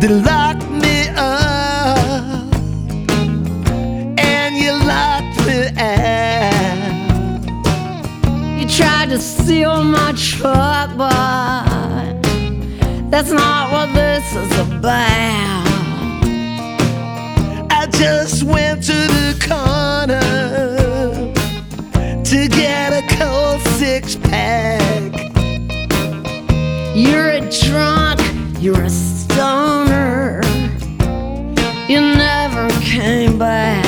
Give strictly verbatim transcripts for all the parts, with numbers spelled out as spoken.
They locked me up and you locked me out. You tried to steal my truck, but that's not what this is about. I just went to the corner to get a cold six pack. You're a drunk, you're a stoner. You never came back.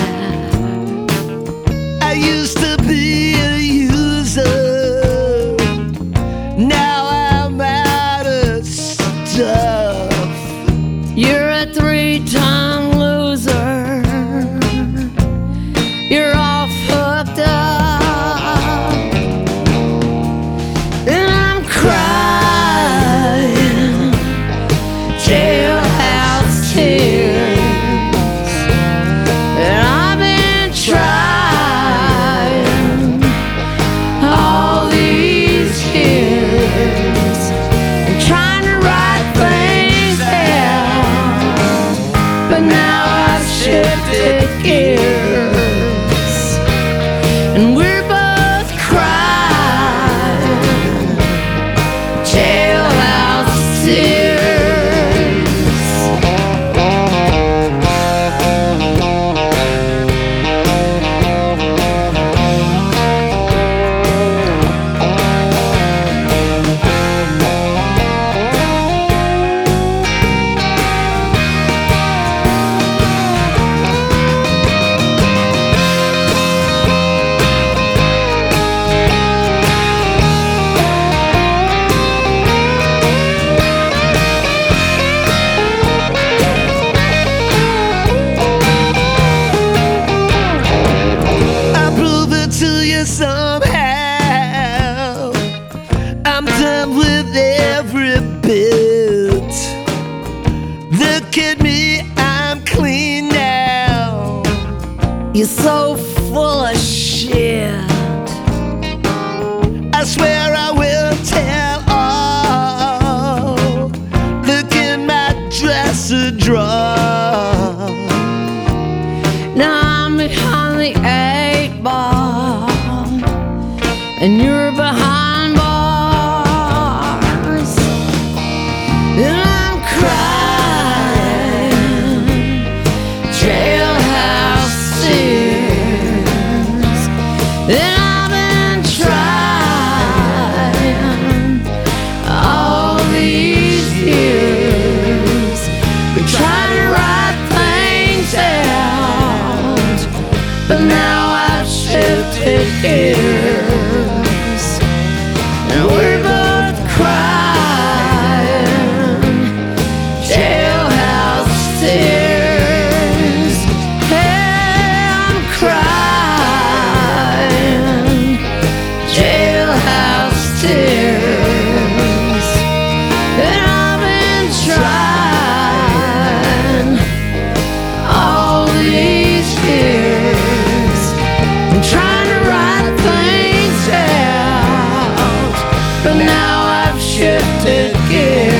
I used to be a user, now I'm out of stuff. You're a three-time loser. You're all fucked up. And I'm crying jailhouse tears. And I've been trying all these years. I'm trying to write things down, but now I've shifted gears, and we're both crying jailhouse tears. Somehow I'm done with every bit. Look at me, I'm clean now. You're so full of shit. I swear I will tell all. Look in my dresser drawer. Now I'm behind the eight ball, and you're behind bars. And I'm crying jailhouse tears. And I've been trying all these years. We tried to write things out, but now I've shifted gears, and we're both crying jailhouse tears. Hey, I'm crying jailhouse tears, and I've been trying all these years. I'm trying to write things out, but now I've shifted gears.